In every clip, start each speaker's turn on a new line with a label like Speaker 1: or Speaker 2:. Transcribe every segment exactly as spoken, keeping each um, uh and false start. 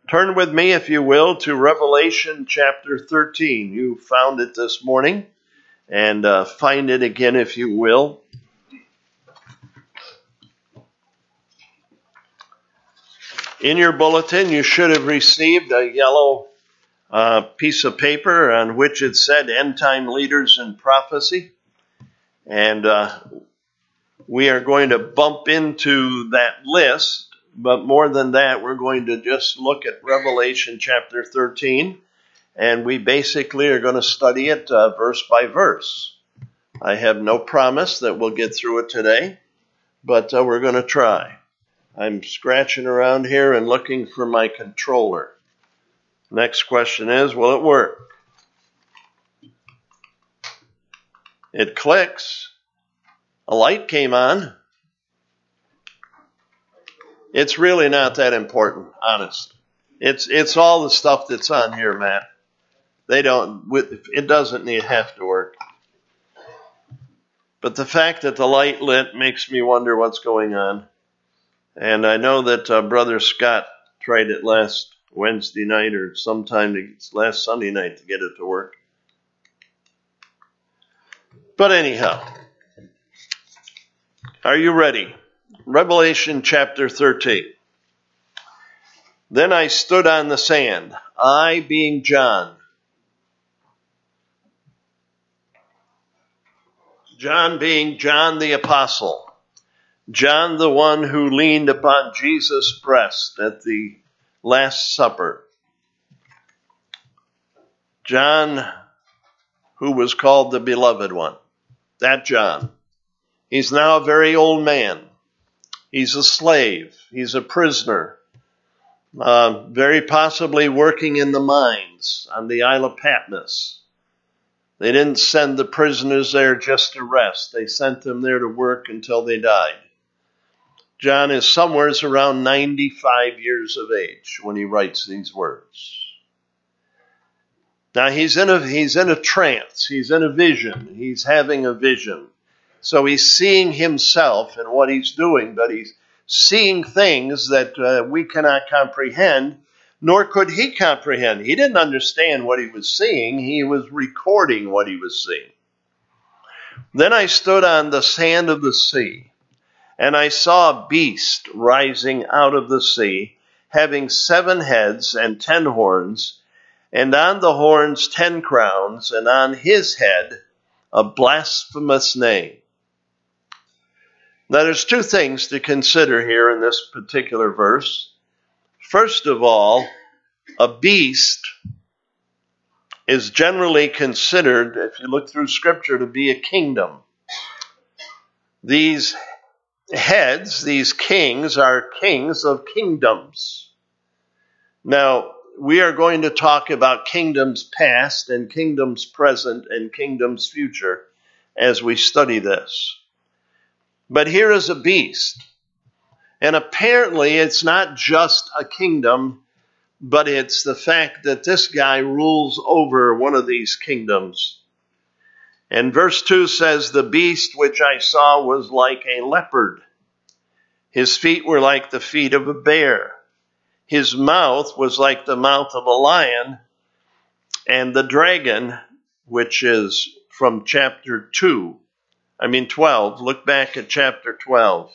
Speaker 1: Turn with me, if you will, to Revelation chapter thirteen. You found it this morning, and uh, find it again, if you will. In your bulletin, you should have received a yellow uh, piece of paper on which it said End Time Leaders in Prophecy. And uh, we are going to bump into that list. But more than that, we're going to just look at Revelation chapter thirteen, and we basically are going to study it uh, verse by verse. I have no promise that we'll get through it today, but uh, we're going to try. I'm scratching around here and looking for my controller. Next question is, will it work? It clicks. A light came on. It's really not that important, honest. It's it's all the stuff that's on here, Matt. They don't. It doesn't need have to work. But the fact that the light lit makes me wonder what's going on. And I know that uh, Brother Scott tried it last Wednesday night or sometime to, last Sunday night to get it to work. But anyhow, are you ready? Revelation chapter thirteen. Then I stood on the sand, I being John. John being John the Apostle. John the one who leaned upon Jesus' breast at the Last Supper. John who was called the Beloved One. That John. He's now a very old man. He's a slave. He's a prisoner. Uh, very possibly working in the mines on the Isle of Patmos. They didn't send the prisoners there just to rest. They sent them there to work until they died. John is somewhere around ninety-five years of age when he writes these words. Now he's in a, he's in a trance. He's in a vision. He's having a vision. So he's seeing himself and what he's doing, but he's seeing things that uh, we cannot comprehend, nor could he comprehend. He didn't understand what he was seeing. He was recording what he was seeing. Then I stood on the sand of the sea, and I saw a beast rising out of the sea, having seven heads and ten horns, and on the horns ten crowns, and on his head a blasphemous name. Now, there's two things to consider here in this particular verse. First of all, a beast is generally considered, if you look through Scripture, to be a kingdom. These heads, these kings, are kings of kingdoms. Now, we are going to talk about kingdoms past and kingdoms present and kingdoms future as we study this. But here is a beast. And apparently it's not just a kingdom, but it's the fact that this guy rules over one of these kingdoms. And verse two says, the beast which I saw was like a leopard. His feet were like the feet of a bear. His mouth was like the mouth of a lion. And the dragon, which is from chapter two, I mean twelve. Look back at chapter twelve.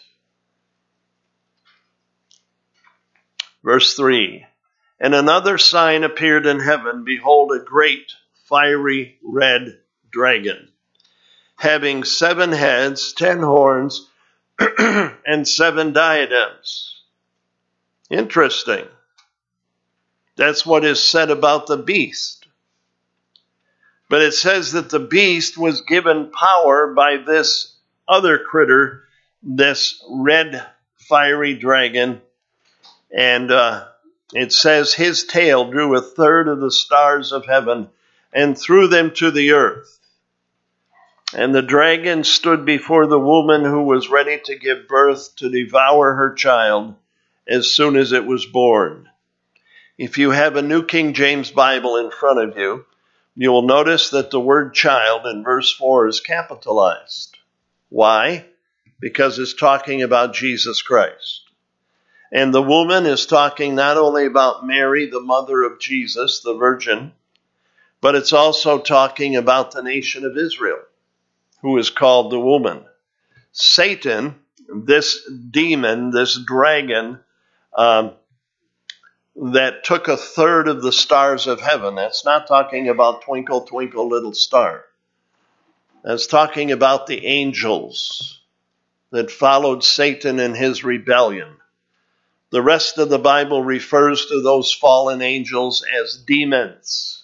Speaker 1: Verse three. And another sign appeared in heaven. Behold, a great fiery red dragon, having seven heads, ten horns, and seven diadems. Interesting. That's what is said about the beast. But it says that the beast was given power by this other critter, this red fiery dragon. And uh, it says his tail drew a third of the stars of heaven and threw them to the earth. And the dragon stood before the woman who was ready to give birth to devour her child as soon as it was born. If you have a New King James Bible in front of you, you will notice that the word child in verse four is capitalized. Why? Because it's talking about Jesus Christ. And the woman is talking not only about Mary, the mother of Jesus, the virgin, but it's also talking about the nation of Israel, who is called the woman. Satan, this demon, this dragon, um, that took a third of the stars of heaven. That's not talking about twinkle, twinkle, little star. That's talking about the angels that followed Satan in his rebellion. The rest of the Bible refers to those fallen angels as demons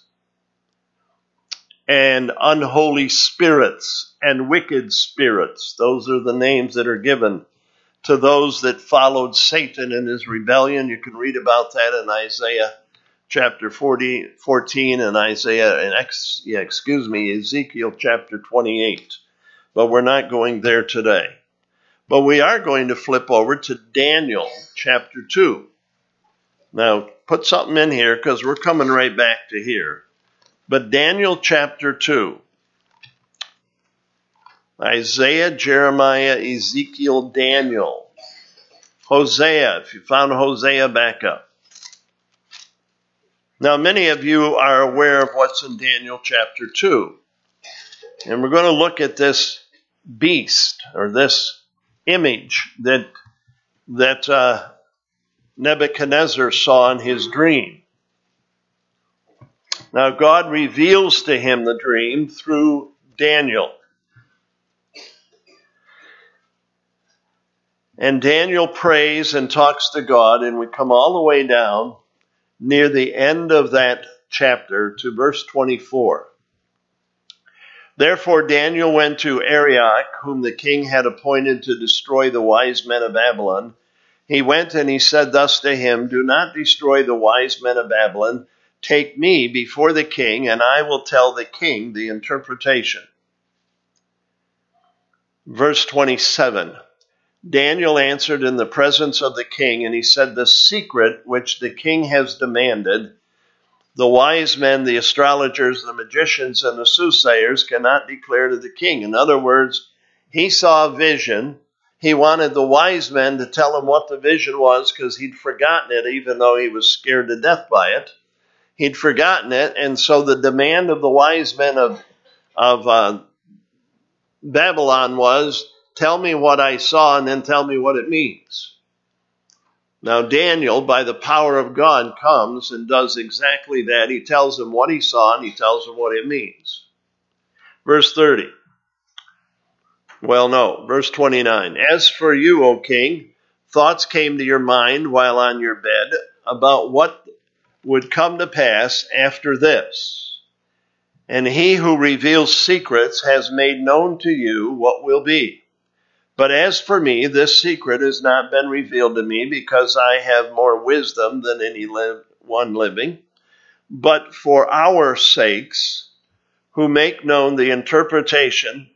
Speaker 1: and unholy spirits and wicked spirits. Those are the names that are given to those that followed Satan in his rebellion. You can read about that in Isaiah chapter forty, fourteen and Isaiah, and ex, yeah, excuse me, Ezekiel chapter twenty-eight. But we're not going there today. But we are going to flip over to Daniel chapter two. Now, put something in here because we're coming right back to here. But Daniel chapter two. Isaiah, Jeremiah, Ezekiel, Daniel. Hosea, if you found Hosea, back up. Now, many of you are aware of what's in Daniel chapter two. And we're going to look at this beast, or this image that, that uh, Nebuchadnezzar saw in his dream. Now, God reveals to him the dream through Daniel. And Daniel prays and talks to God, and we come all the way down near the end of that chapter to verse twenty-four. Therefore Daniel went to Arioch, whom the king had appointed to destroy the wise men of Babylon. He went and he said thus to him, do not destroy the wise men of Babylon. Take me before the king, and I will tell the king the interpretation. Verse twenty-seven. Daniel answered in the presence of the king, and he said, the secret which the king has demanded, the wise men, the astrologers, the magicians, and the soothsayers cannot declare to the king. In other words, he saw a vision. He wanted the wise men to tell him what the vision was because he'd forgotten it, even though he was scared to death by it. He'd forgotten it, and so the demand of the wise men of, of uh, Babylon was, tell me what I saw and then tell me what it means. Now Daniel, by the power of God, comes and does exactly that. He tells them what he saw and he tells them what it means. Verse thirty. Well, no, verse twenty-nine. As for you, O king, thoughts came to your mind while on your bed about what would come to pass after this. And he who reveals secrets has made known to you what will be. But as for me, this secret has not been revealed to me because I have more wisdom than any li- one living. But for our sakes, who make known the interpretation,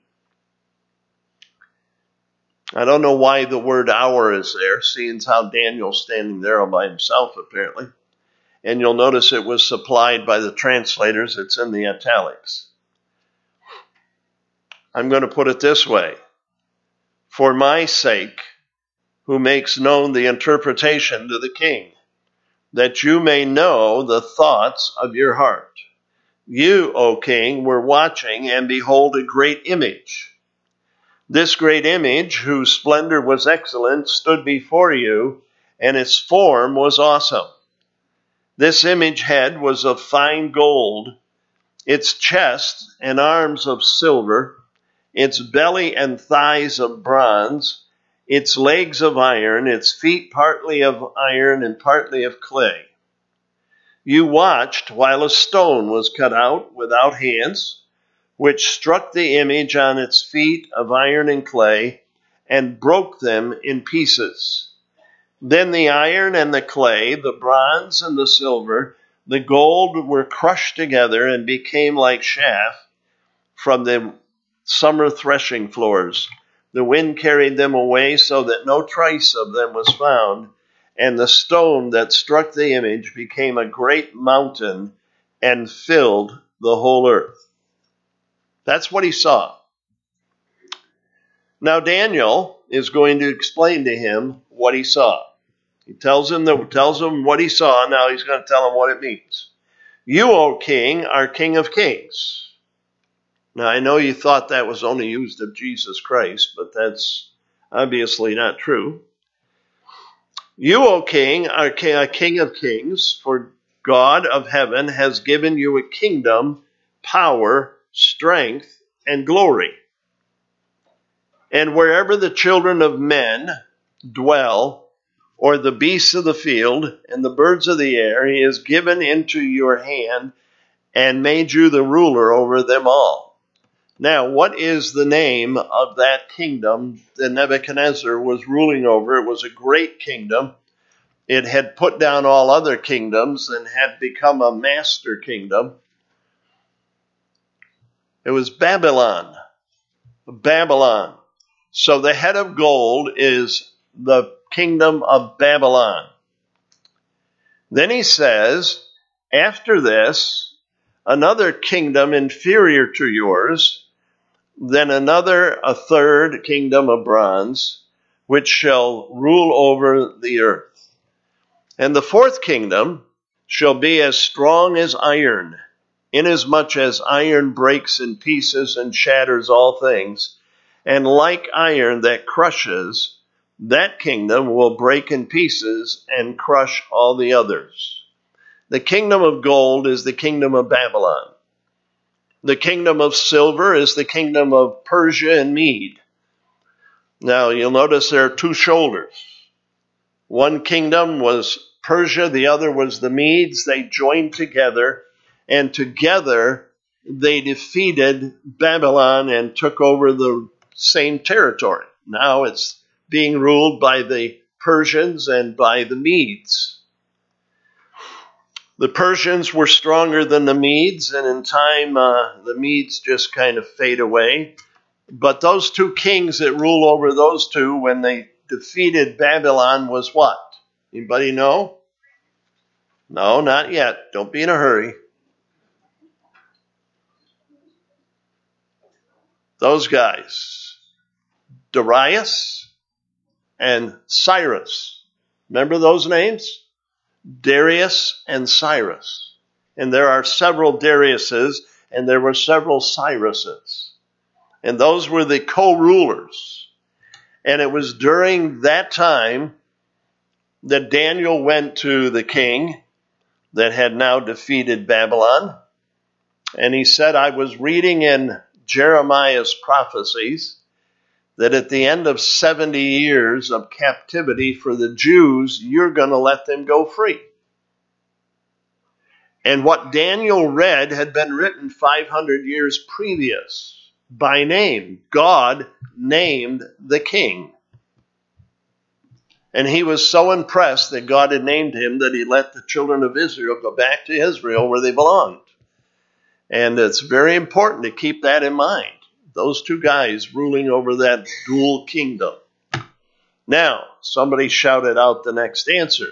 Speaker 1: I don't know why the word our is there, seeing how Daniel's standing there all by himself apparently. And you'll notice it was supplied by the translators. It's in the italics. I'm going to put it this way. For my sake, who makes known the interpretation to the king, that you may know the thoughts of your heart. You, O king, were watching, and behold a great image. This great image, whose splendor was excellent, stood before you, and its form was awesome. This image head was of fine gold, its chest and arms of silver, its belly and thighs of bronze, its legs of iron, its feet partly of iron and partly of clay. You watched while a stone was cut out without hands, which struck the image on its feet of iron and clay and broke them in pieces. Then the iron and the clay, the bronze and the silver, the gold were crushed together and became like chaff from the summer threshing floors. The wind carried them away so that no trace of them was found, and the stone that struck the image became a great mountain and filled the whole earth. That's what he saw. Now Daniel is going to explain to him what he saw. He tells him, the, tells him what he saw. Now he's going to tell him what it means. You, O king, are King of kings. Now, I know you thought that was only used of Jesus Christ, but that's obviously not true. You, O king, are a King of kings, for God of heaven has given you a kingdom, power, strength, and glory. And wherever the children of men dwell, or the beasts of the field and the birds of the air, he has given into your hand and made you the ruler over them all. Now, what is the name of that kingdom that Nebuchadnezzar was ruling over? It was a great kingdom. It had put down all other kingdoms and had become a master kingdom. It was Babylon. Babylon. So the head of gold is the kingdom of Babylon. Then he says, after this, another kingdom inferior to yours, then another, a third kingdom of bronze, which shall rule over the earth. And the fourth kingdom shall be as strong as iron, inasmuch as iron breaks in pieces and shatters all things. And like iron that crushes, that kingdom will break in pieces and crush all the others. The kingdom of gold is the kingdom of Babylon. The kingdom of silver is the kingdom of Persia and Mede. Now, you'll notice there are two shoulders. One kingdom was Persia, the other was the Medes. They joined together, and together they defeated Babylon and took over the same territory. Now it's being ruled by the Persians and by the Medes. The Persians were stronger than the Medes, and in time uh, the Medes just kind of fade away. But those two kings that rule over those two when they defeated Babylon was what? Anybody know? No, not yet. Don't be in a hurry. Those guys, Darius and Cyrus. Remember those names? Darius and Cyrus. And there are several Dariuses, and there were several Cyruses. And those were the co-rulers. And it was during that time that Daniel went to the king that had now defeated Babylon. And he said, I was reading in Jeremiah's prophecies that at the end of seventy years of captivity for the Jews, you're going to let them go free. And what Daniel read had been written five hundred years previous by name. God named the king. And he was so impressed that God had named him that he let the children of Israel go back to Israel where they belonged. And it's very important to keep that in mind. Those two guys ruling over that dual kingdom. Now, somebody shouted out the next answer.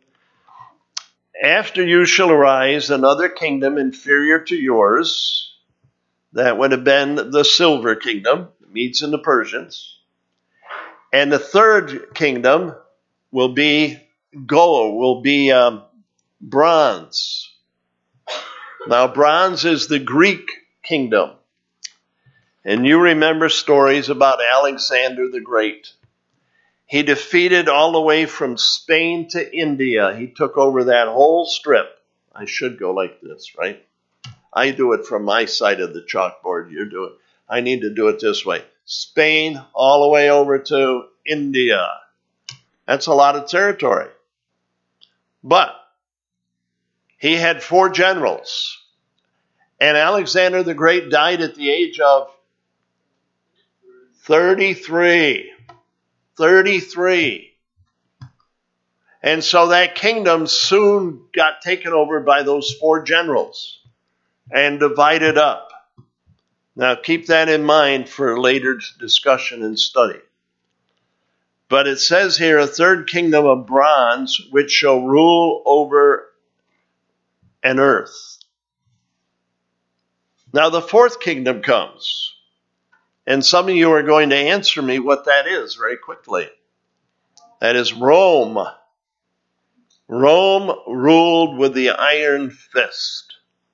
Speaker 1: After you shall arise another kingdom inferior to yours. That would have been the silver kingdom, the Medes and the Persians. And the third kingdom will be gold, will be um, bronze. Now, bronze is the Greek kingdom. And you remember stories about Alexander the Great. He defeated all the way from Spain to India. He took over that whole strip. I should go like this, right? I do it from my side of the chalkboard. You're doing. I need to do it this way. Spain all the way over to India. That's a lot of territory. But he had four generals. And Alexander the Great died at the age of thirty-three. thirty-three. And so that kingdom soon got taken over by those four generals and divided up. Now keep that in mind for later discussion and study. But it says here, a third kingdom of bronze, which shall rule over an earth. Now the fourth kingdom comes. And some of you are going to answer me what that is very quickly. That is Rome. Rome ruled with the iron fist.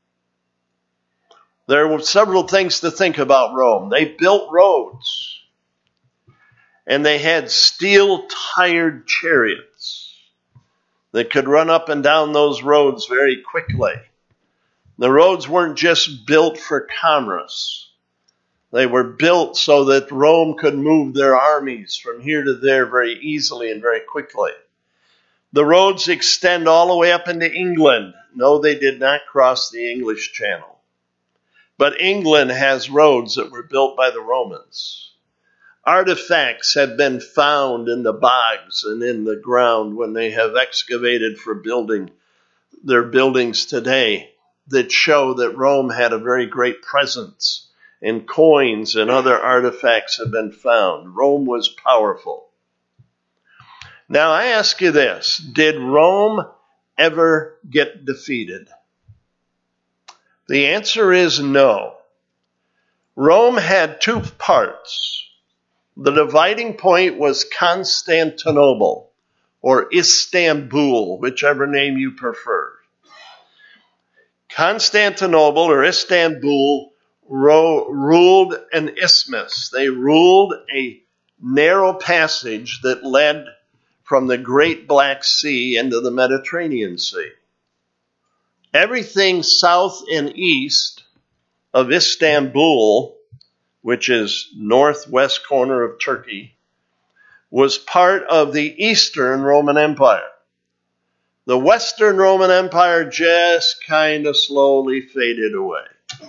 Speaker 1: There were several things to think about Rome. They built roads, and they had steel-tired chariots that could run up and down those roads very quickly. The roads weren't just built for commerce. They were built so that Rome could move their armies from here to there very easily and very quickly. The roads extend all the way up into England. No, they did not cross the English Channel. But England has roads that were built by the Romans. Artifacts have been found in the bogs and in the ground when they have excavated for building their buildings today that show that Rome had a very great presence, and coins and other artifacts have been found. Rome was powerful. Now I ask you this, did Rome ever get defeated? The answer is no. Rome had two parts. The dividing point was Constantinople, or Istanbul, whichever name you prefer. Constantinople, or Istanbul, ro- ruled an isthmus. They ruled a narrow passage that led from the Great Black Sea into the Mediterranean Sea. Everything south and east of Istanbul, which is northwest corner of Turkey, was part of the Eastern Roman Empire. The Western Roman Empire just kind of slowly faded away.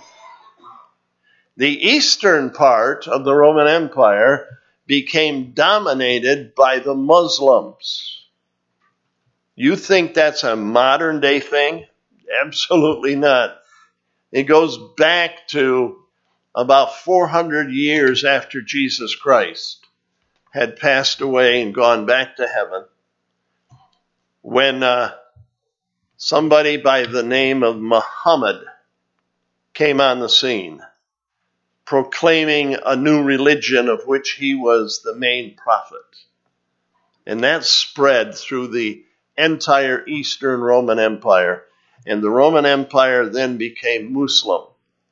Speaker 1: The eastern part of the Roman Empire became dominated by the Muslims. You think that's a modern day thing? Absolutely not. It goes back to about four hundred years after Jesus Christ had passed away and gone back to heaven, when uh, somebody by the name of Muhammad came on the scene, proclaiming a new religion of which he was the main prophet. And that spread through the entire Eastern Roman Empire, and the Roman Empire then became Muslim.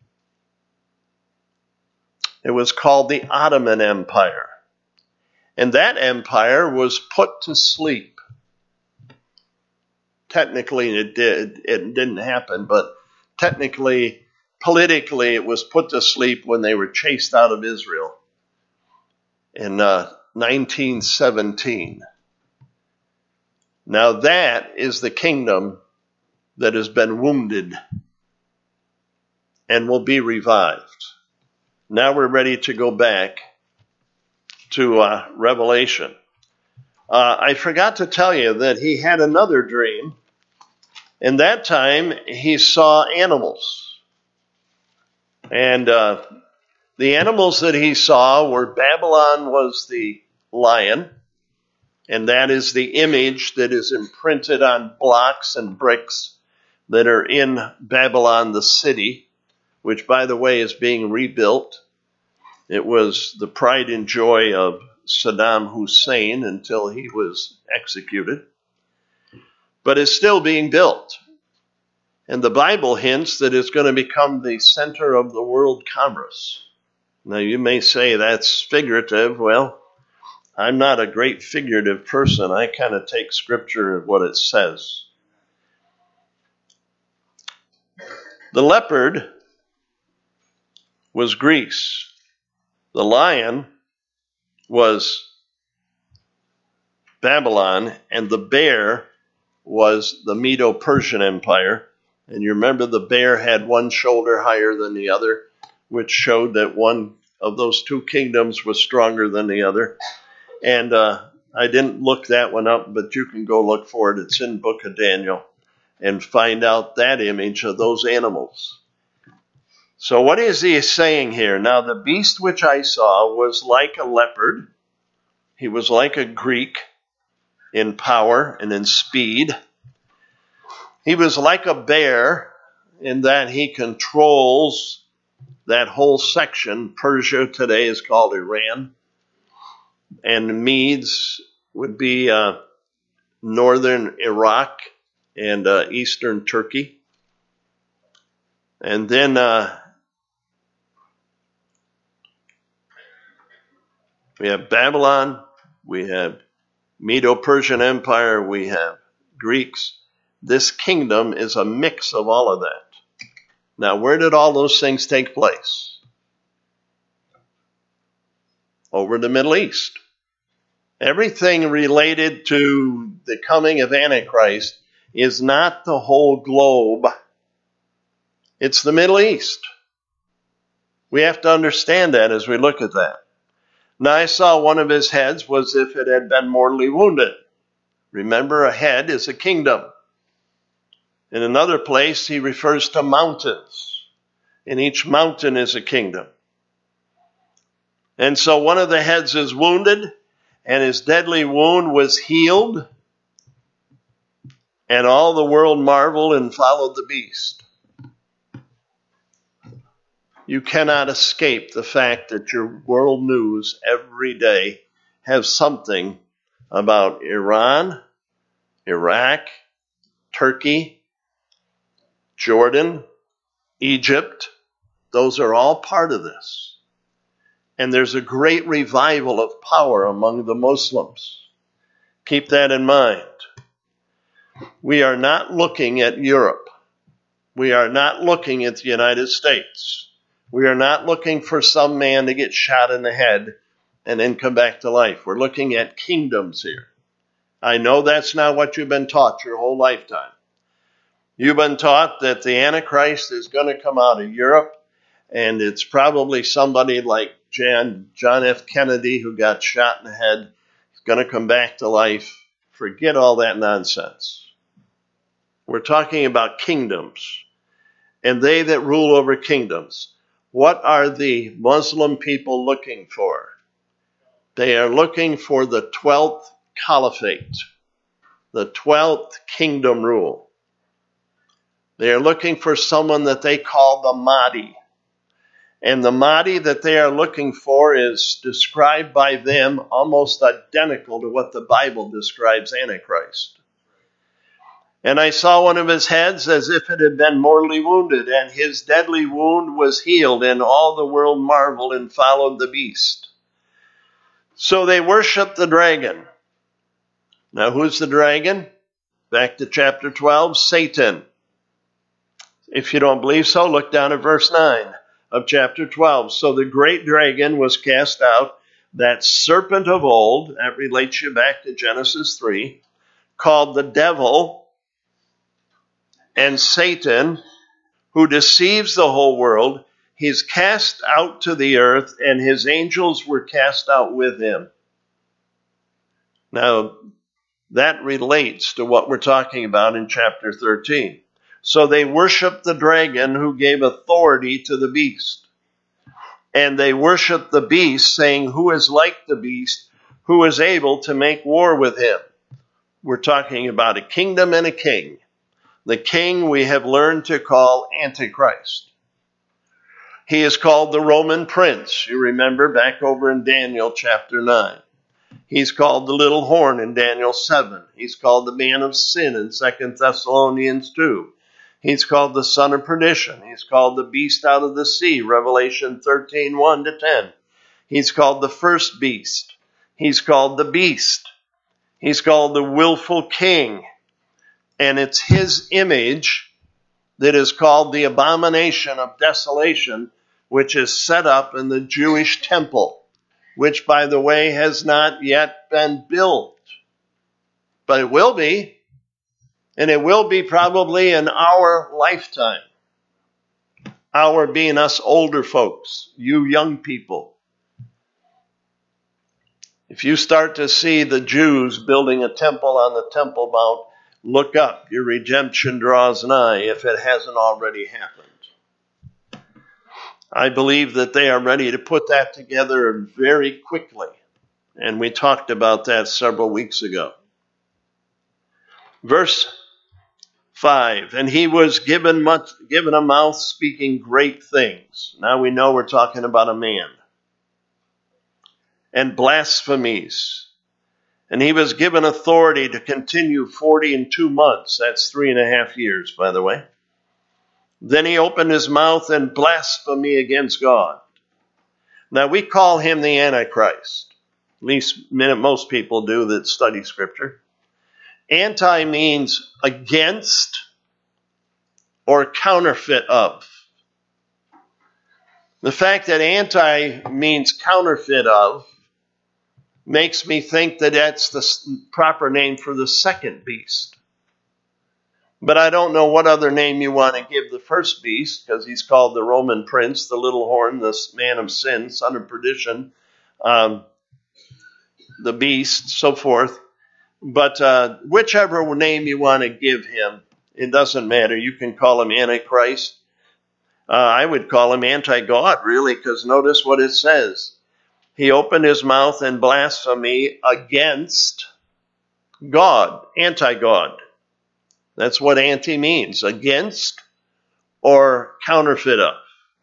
Speaker 1: It was called the Ottoman Empire. And that empire was put to sleep. Technically, it did. It didn't happen, but technically, politically, it was put to sleep when they were chased out of Israel in uh, nineteen seventeen. Now that is the kingdom that has been wounded and will be revived. Now we're ready to go back to uh, Revelation. Uh, I forgot to tell you that he had another dream, and that time he saw animals. And uh, the animals that he saw were, Babylon was the lion, and that is the image that is imprinted on blocks and bricks that are in Babylon, the city, which, by the way, is being rebuilt. It was the pride and joy of Saddam Hussein until he was executed, but is still being built. And the Bible hints that it's going to become the center of the world commerce. Now, you may say that's figurative. Well, I'm not a great figurative person. I kind of take Scripture at what it says. The leopard was Greece. The lion was Babylon, and the bear was the Medo-Persian Empire. And you remember the bear had one shoulder higher than the other, which showed that one of those two kingdoms was stronger than the other. And uh, I didn't look that one up, but you can go look for it. It's in Book of Daniel, and find out that image of those animals. So what is he saying here? Now, the beast which I saw was like a leopard. He was like a Greek in power and in speed. He was like a bear in that he controls that whole section. Persia today is called Iran. And Medes would be uh, northern Iraq and uh, eastern Turkey. And then uh, we have Babylon, we have Medo-Persian Empire, we have Greeks. This kingdom is a mix of all of that. Now, where did all those things take place? Over the Middle East. Everything related to the coming of Antichrist is not the whole globe. It's the Middle East. We have to understand that as we look at that. Now I saw one of his heads was if it had been mortally wounded. Remember, a head is a kingdom. In another place, he refers to mountains. And each mountain is a kingdom. And so one of the heads is wounded, and his deadly wound was healed, and all the world marveled and followed the beast. You cannot escape the fact that your world news every day has something about Iran, Iraq, Turkey, Jordan, Egypt. Those are all part of this. And there's a great revival of power among the Muslims. Keep that in mind. We are not looking at Europe. We are not looking at the United States. We are not looking for some man to get shot in the head and then come back to life. We're looking at kingdoms here. I know that's not what you've been taught your whole lifetime. You've been taught that the Antichrist is going to come out of Europe, and it's probably somebody like John, John F. Kennedy who got shot in the head. He's going to come back to life. Forget all that nonsense. We're talking about kingdoms, and they that rule over kingdoms. What are the Muslim people looking for? They are looking for the twelfth caliphate, the twelfth kingdom rule. They are looking for someone that they call the Mahdi. And the Mahdi that they are looking for is described by them almost identical to what the Bible describes Antichrist. And I saw one of his heads as if it had been mortally wounded, and his deadly wound was healed, and all the world marveled and followed the beast. So they worshiped the dragon. Now, who's the dragon? Back to chapter twelve, Satan. If you don't believe so, look down at verse nine of chapter twelve. So the great dragon was cast out, that serpent of old, that relates you back to Genesis three, called the devil and Satan, who deceives the whole world. He's cast out to the earth, and his angels were cast out with him. Now, that relates to what we're talking about in chapter thirteen. So they worshiped the dragon who gave authority to the beast. And they worshiped the beast, saying, who is like the beast, who is able to make war with him? We're talking about a kingdom and a king. The king we have learned to call Antichrist. He is called the Roman prince. You remember back over in Daniel chapter nine. He's called the little horn in Daniel seven. He's called the man of sin in Second Thessalonians two. He's called the son of perdition. He's called the beast out of the sea, Revelation thirteen, one to ten. He's called the first beast. He's called the beast. He's called the willful king. And it's his image that is called the abomination of desolation, which is set up in the Jewish temple, which, by the way, has not yet been built. But it will be. And it will be probably in our lifetime. Our being us older folks, you young people. If you start to see the Jews building a temple on the Temple Mount, look up. Your redemption draws nigh if it hasn't already happened. I believe that they are ready to put that together very quickly. And we talked about that several weeks ago. Verse five, and he was given much, given a mouth speaking great things. Now we know we're talking about a man. And blasphemies. And he was given authority to continue forty and two months. That's three and a half years, by the way. Then he opened his mouth in blasphemy against God. Now, we call him the Antichrist. At least most people do that study Scripture. Anti means against or counterfeit of. The fact that anti means counterfeit of makes me think that that's the proper name for the second beast. But I don't know what other name you want to give the first beast, because he's called the Roman prince, the little horn, the man of sin, son of perdition, um, the beast, so forth. But uh, whichever name you want to give him, it doesn't matter. You can call him Antichrist. Uh, I would call him anti-God, really, because notice what it says. He opened his mouth in blasphemy against God, anti-God. That's what anti means, against or counterfeit of.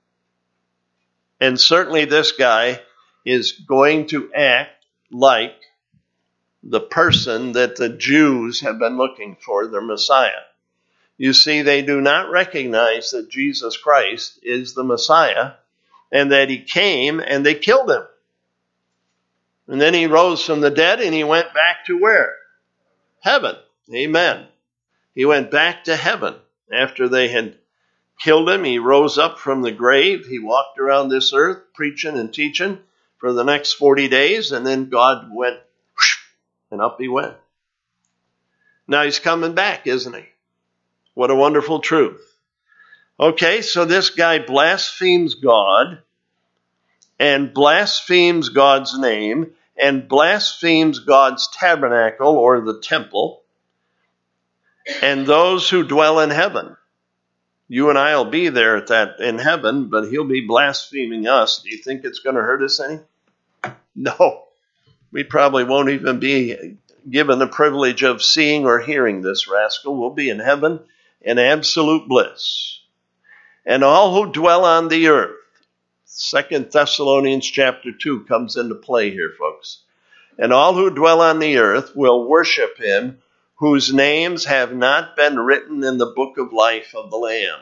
Speaker 1: And certainly this guy is going to act like the person that the Jews have been looking for, their Messiah. You see, they do not recognize that Jesus Christ is the Messiah and that he came and they killed him. And then he rose from the dead and he went back to where? Heaven. Amen. He went back to heaven after they had killed him. He rose up from the grave. He walked around this earth preaching and teaching for the next forty days. And then God went whoosh, and up he went. Now he's coming back, isn't he? What a wonderful truth. Okay, so this guy blasphemes God and blasphemes God's name and blasphemes God's tabernacle or the temple and those who dwell in heaven. You and I will be there at that in heaven, but he'll be blaspheming us. Do you think it's going to hurt us any? No. We probably won't even be given the privilege of seeing or hearing this rascal. We'll be in heaven in absolute bliss. And all who dwell on the earth. Second Thessalonians chapter two comes into play here, folks. And all who dwell on the earth will worship him, whose names have not been written in the book of life of the Lamb.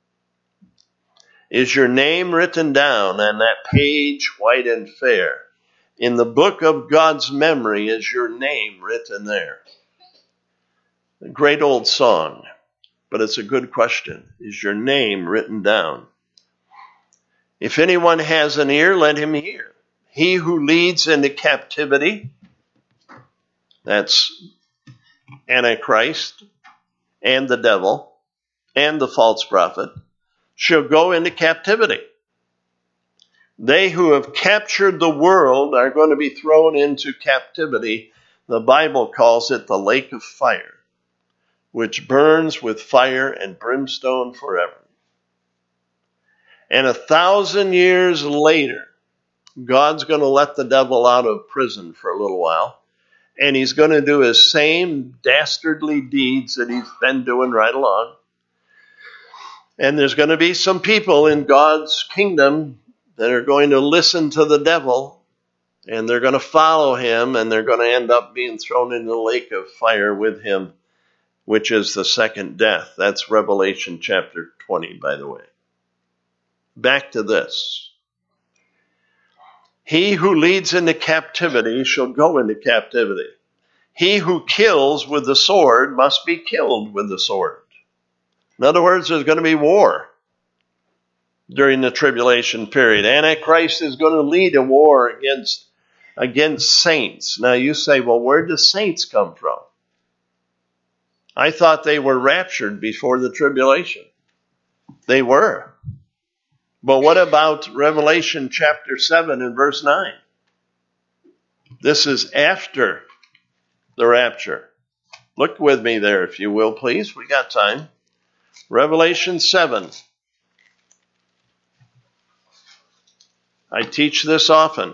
Speaker 1: Is your name written down on that page white and fair? In the book of God's memory is your name written there. A great old song, but it's a good question. Is your name written down? If anyone has an ear, let him hear. He who leads into captivity, that's Antichrist and the devil and the false prophet, shall go into captivity. They who have captured the world are going to be thrown into captivity. The Bible calls it the lake of fire, which burns with fire and brimstone forever. And a thousand years later, God's going to let the devil out of prison for a little while. And he's going to do his same dastardly deeds that he's been doing right along. And there's going to be some people in God's kingdom that are going to listen to the devil. And they're going to follow him. And they're going to end up being thrown into the lake of fire with him, which is the second death. That's Revelation chapter twenty, by the way. Back to this. He who leads into captivity shall go into captivity. He who kills with the sword must be killed with the sword. In other words, there's going to be war during the tribulation period. Antichrist is going to lead a war against, against saints. Now you say, well, where do saints come from? I thought they were raptured before the tribulation. They were. But what about Revelation chapter seven and verse nine? This is after the rapture. Look with me there, if you will, please. We got time. Revelation seven. I teach this often.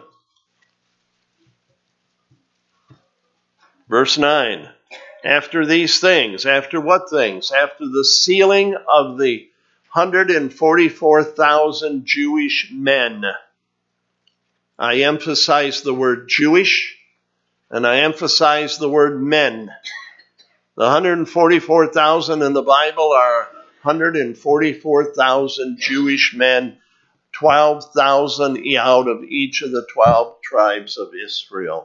Speaker 1: Verse nine. After these things, after what things? After the sealing of the one hundred forty-four thousand Jewish men. I emphasize the word Jewish. And I emphasize the word men. The one hundred forty-four thousand in the Bible are one hundred forty-four thousand Jewish men, twelve thousand out of each of the twelve tribes of Israel.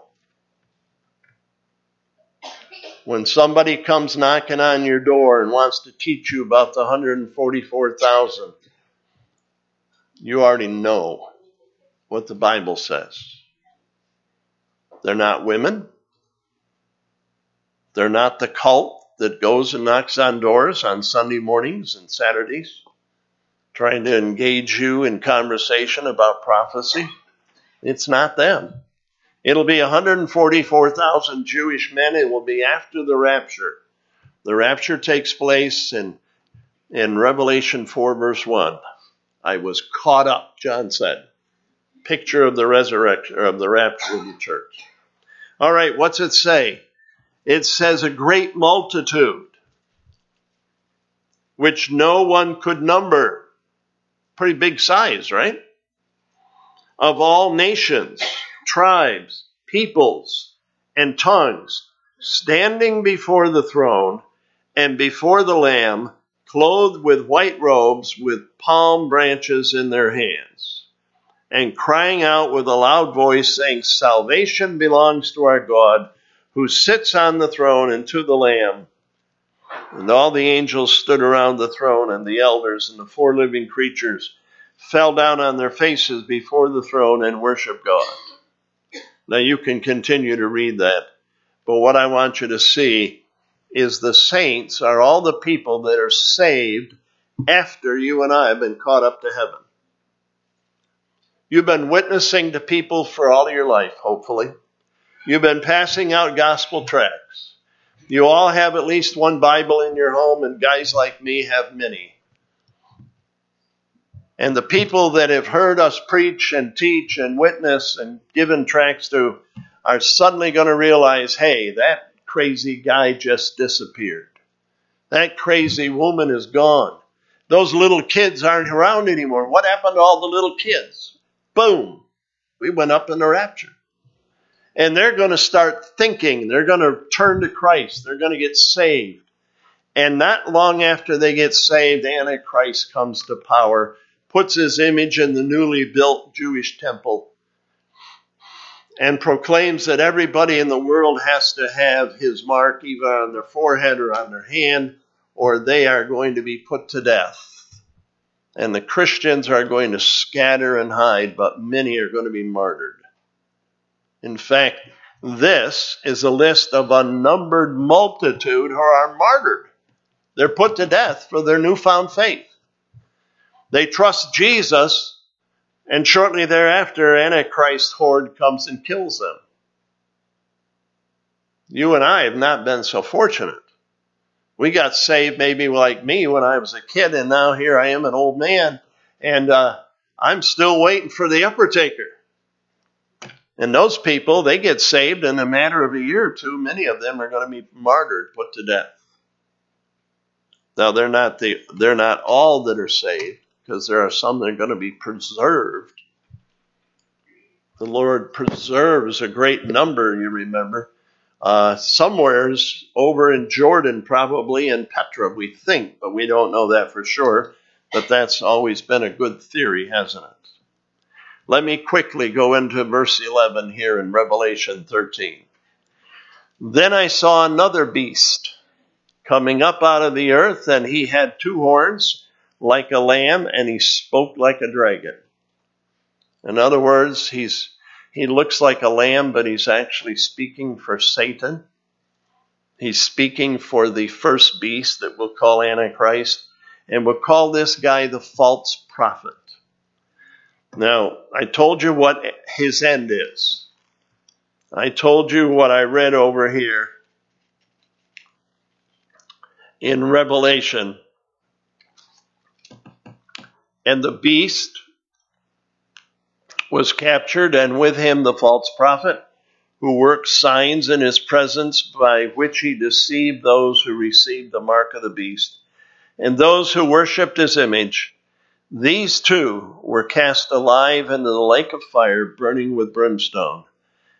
Speaker 1: When somebody comes knocking on your door and wants to teach you about the one hundred forty-four thousand, you already know what the Bible says. They're not women. They're not the cult that goes and knocks on doors on Sunday mornings and Saturdays, trying to engage you in conversation about prophecy. It's not them. It'll be one hundred forty-four thousand Jewish men. It will be after the rapture. The rapture takes place in, in Revelation four, verse one. I was caught up, John said. Picture of the resurrection, or of the rapture of the church. All right, what's it say? It says a great multitude, which no one could number. Pretty big size, right? Of all nations, tribes, peoples, and tongues, standing before the throne and before the Lamb, clothed with white robes, with palm branches in their hands, and crying out with a loud voice, saying, Salvation belongs to our God, who sits on the throne, and to the Lamb. And all the angels stood around the throne, and the elders and the four living creatures fell down on their faces before the throne and worshiped God. Now you can continue to read that, but what I want you to see is the saints are all the people that are saved after you and I have been caught up to heaven. You've been witnessing to people for all of your life, hopefully. You've been passing out gospel tracts. You all have at least one Bible in your home, and guys like me have many. And the people that have heard us preach and teach and witness and given tracts to are suddenly going to realize, hey, that crazy guy just disappeared. That crazy woman is gone. Those little kids aren't around anymore. What happened to all the little kids? Boom. We went up in the rapture. And they're going to start thinking. They're going to turn to Christ. They're going to get saved. And not long after they get saved, Antichrist comes to power, puts his image in the newly built Jewish temple, and proclaims that everybody in the world has to have his mark either on their forehead or on their hand, or they are going to be put to death. And the Christians are going to scatter and hide, but many are going to be martyred. In fact, this is a list of unnumbered multitude who are martyred. They're put to death for their newfound faith. They trust Jesus, and shortly thereafter, Antichrist horde comes and kills them. You and I have not been so fortunate. We got saved maybe like me when I was a kid, and now here I am, an old man, and uh, I'm still waiting for the upper taker. And those people, they get saved in a matter of a year or two. Many of them are going to be martyred, put to death. Now, they're not the they're not all that are saved, because there are some that are going to be preserved. The Lord preserves a great number, you remember. Uh, somewheres over in Jordan, probably in Petra, we think, but we don't know that for sure. But that's always been a good theory, hasn't it? Let me quickly go into verse eleven here in Revelation thirteen. Then I saw another beast coming up out of the earth, and he had two horns like a lamb, and he spoke like a dragon. In other words, he's he looks like a lamb, but he's actually speaking for Satan. He's speaking for the first beast that we'll call Antichrist, and we'll call this guy the false prophet. Now, I told you what his end is. I told you what I read over here in Revelation. And the beast was captured, and with him the false prophet, who worked signs in his presence by which he deceived those who received the mark of the beast, and those who worshipped his image. These two were cast alive into the lake of fire, burning with brimstone.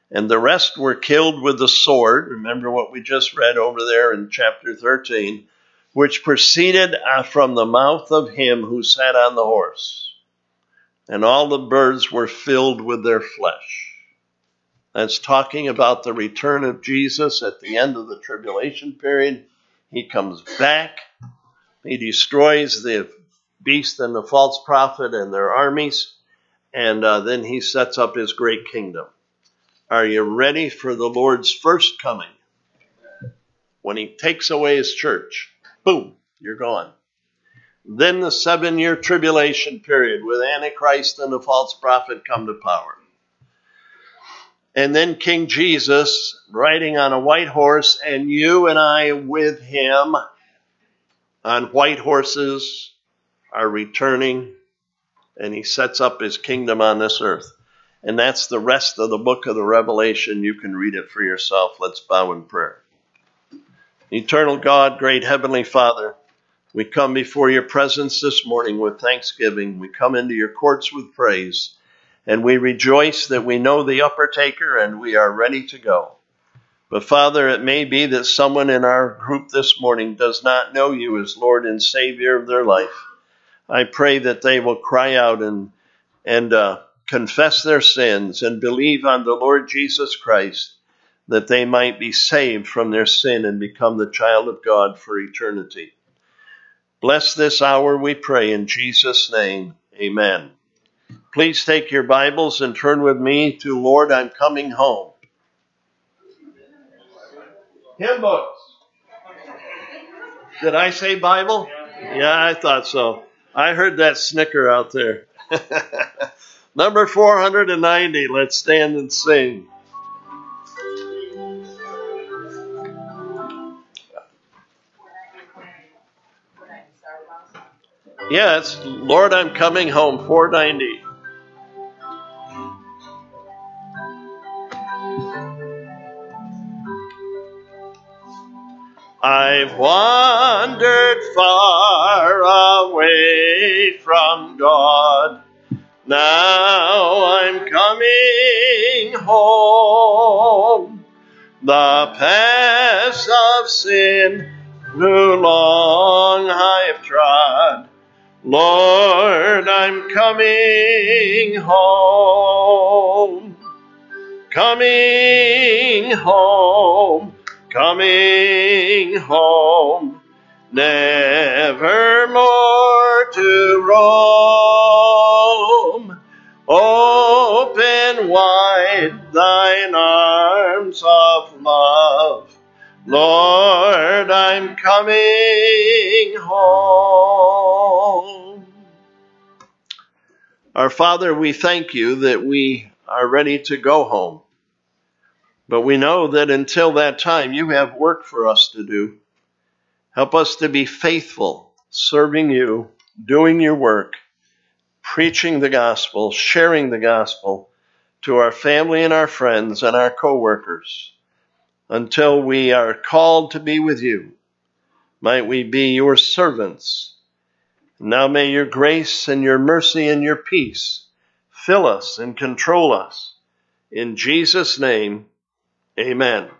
Speaker 1: and the rest were killed with the sword. Remember what we just read over there in chapter thirteen, which proceeded from the mouth of him who sat on the horse. And all the birds were filled with their flesh. That's talking about the return of Jesus at the end of the tribulation period. He comes back. He destroys the beast and the false prophet and their armies. And uh, then he sets up his great kingdom. Are you ready for the Lord's first coming? When he takes away his church, boom, you're gone. Then the seven-year tribulation period with Antichrist and the false prophet come to power. And then King Jesus riding on a white horse, and you and I with him on white horses are returning, and he sets up his kingdom on this earth. And that's the rest of the book of the Revelation. You can read it for yourself. Let's bow in prayer. Eternal God, great Heavenly Father, we come before your presence this morning with thanksgiving. We come into your courts with praise. And we rejoice that we know the upper taker and we are ready to go. But Father, it may be that someone in our group this morning does not know you as Lord and Savior of their life. I pray that they will cry out and, and uh, confess their sins and believe on the Lord Jesus Christ, that they might be saved from their sin and become the child of God for eternity. Bless this hour, we pray, in Jesus' name. Amen. Please take your Bibles and turn with me to Lord, I'm Coming Home. Hymn books. Did I say Bible? Yeah, I thought so. I heard that snicker out there. Number four hundred ninety. Let's stand and sing. Yeah, it's Lord, I'm Coming Home, four ninety. I've wandered far away from God. Now I'm coming home. The paths of sin too long I've trod. Lord, I'm coming home. Coming home. Coming home, never more to roam. Open wide thine arms of love. Lord, I'm coming home. Our Father, we thank you that we are ready to go home. But we know that until that time, you have work for us to do. Help us to be faithful, serving you, doing your work, preaching the gospel, sharing the gospel to our family and our friends and our co-workers until we are called to be with you. Might we be your servants. Now may your grace and your mercy and your peace fill us and control us. In Jesus' name, amen.